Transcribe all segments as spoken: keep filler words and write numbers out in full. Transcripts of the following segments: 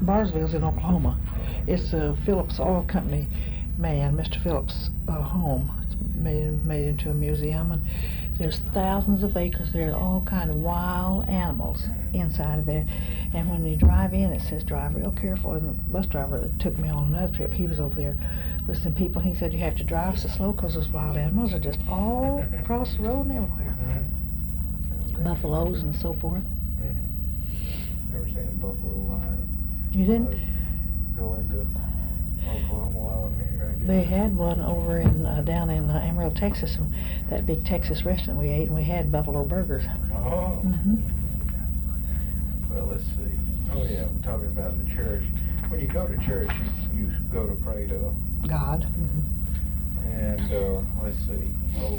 Barsville's in Oklahoma. It's a Phillips Oil Company man, Mister Phillips' uh, home. It's made made into a museum, and there's thousands of acres there, all kind of wild animals inside of there. And when you drive in, it says drive real careful. And the bus driver that took me on another trip, he was over there with some people. He said you have to drive so slow because those wild animals are just all across the road and everywhere. Mm-hmm. Buffaloes and so forth. Mm-hmm. Never seen a buffalo live. You didn't? Uh, go into Oklahoma while I'm here, I guess. They had one over in uh, down in uh, Amarillo, Texas, and that big Texas restaurant we ate, and we had buffalo burgers. Oh. Mm-hmm. Well, let's see. Oh yeah, we're talking about the church. When you go to church, you, you go to pray to God. Mm-hmm. And uh, let's see. Oh,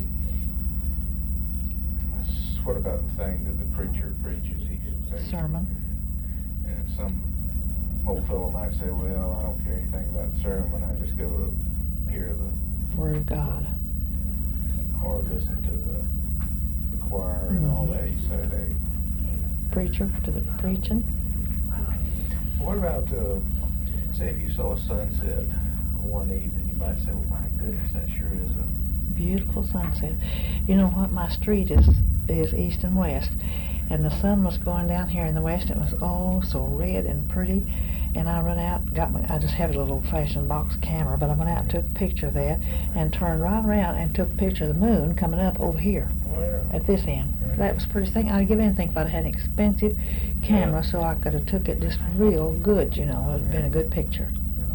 what about the thing that the preacher preaches? He sermon. And some old fellow might say, "Well, I don't care anything about the sermon. I just go to hear the Word of God, or listen to the the choir and mm-hmm. all that." You say they preacher to the preaching. What about uh, say if you saw a sunset one evening, you might say, "Well, my goodness, that sure is a beautiful sunset." You know what? My street is is east and west, and the sun was going down here in the west. It was all so red and pretty, and I run out, got my, I just have a little old-fashioned box camera, but I went out and took a picture of that, and turned right around and took a picture of the moon coming up over here oh, yeah. at this end. Mm-hmm. That was the prettiest thing. I'd give anything if I'd had an expensive camera, yeah. so I could have took it just real good. You know, it would have been a good picture.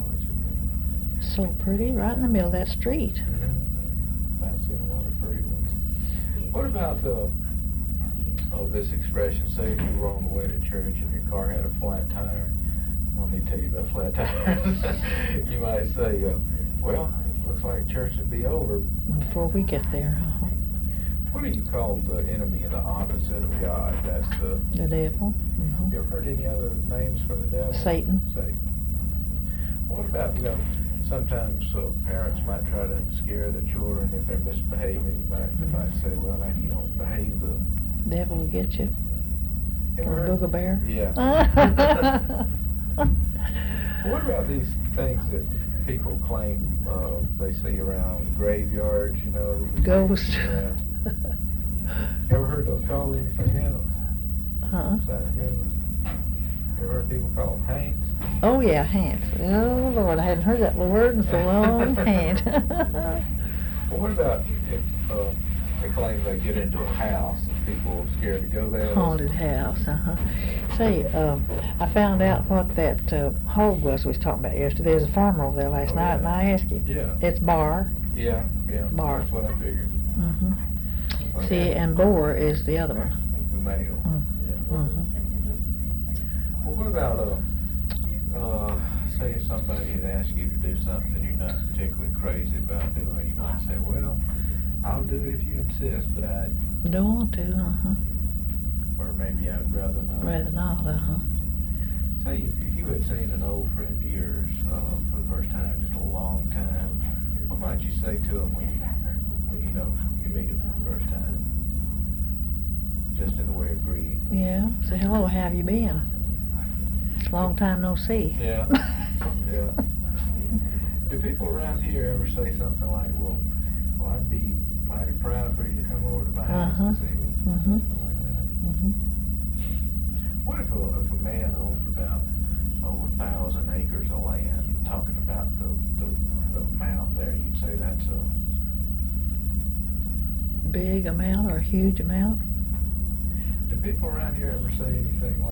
So pretty, right in the middle of that street. Mm-hmm. I've seen a lot of pretty ones. What about the, oh, this expression, say if you were on the way to church and your car had a flat tire. I don't need to tell you about flat tires. You might say, uh, well, looks like church would be over. Before we get there. Uh-huh. What do you call the enemy and the opposite of God? That's the... The devil. Mm-hmm. Have you ever heard any other names for the devil? Satan. Satan. What about, you know, sometimes uh, parents might try to scare the children if they're misbehaving. You might, mm-hmm. might say, well, now if you don't behave, the devil will get you. Or booger bear. Yeah. What about these things that people claim uh, they see around graveyards, you know? Ghosts. Yeah. You ever heard those called anything else? Huh? Is that good? You ever heard people call them haints? Oh yeah, haints. Oh Lord, I hadn't heard that word in so long. Haint. Well, what about if uh, they claim they get into a house and people are scared to go there? Haunted house, uh-huh. Say, um, I found out what that uh, hog was we was talking about yesterday. There was a farmer over there last oh, night, yeah. and I asked him. Yeah. It's bar. Yeah, yeah. Bar. That's what I figured. Mm-hmm. Okay. See, and boar is the other one. The male. Mm. Yeah. Mm-hmm. Well, what about, uh, uh, say if somebody had asked you to do something you're not particularly crazy about doing, you might say, well, I'll do it if you insist, but I... Don't want to, uh-huh. Or maybe I'd rather not. Rather not, uh-huh. Say if, if you had seen an old friend of yours uh, for the first time, just a long time, what might you say to him when you, when you know you meet him for the first time? Just in the way of greeting. Yeah, say, hello, how have you been? Long time no see. Yeah, yeah. Do people around here ever say something like, well, well, I'd be mighty proud for you to come over to my house uh-huh. and see me? Mm-hmm. Something like that? Mm-hmm. What if a, if a man owned about, oh, a thousand acres of land, talking about the, the, the amount there, you'd say that's a... Big amount or a huge amount? Do people around here ever say anything like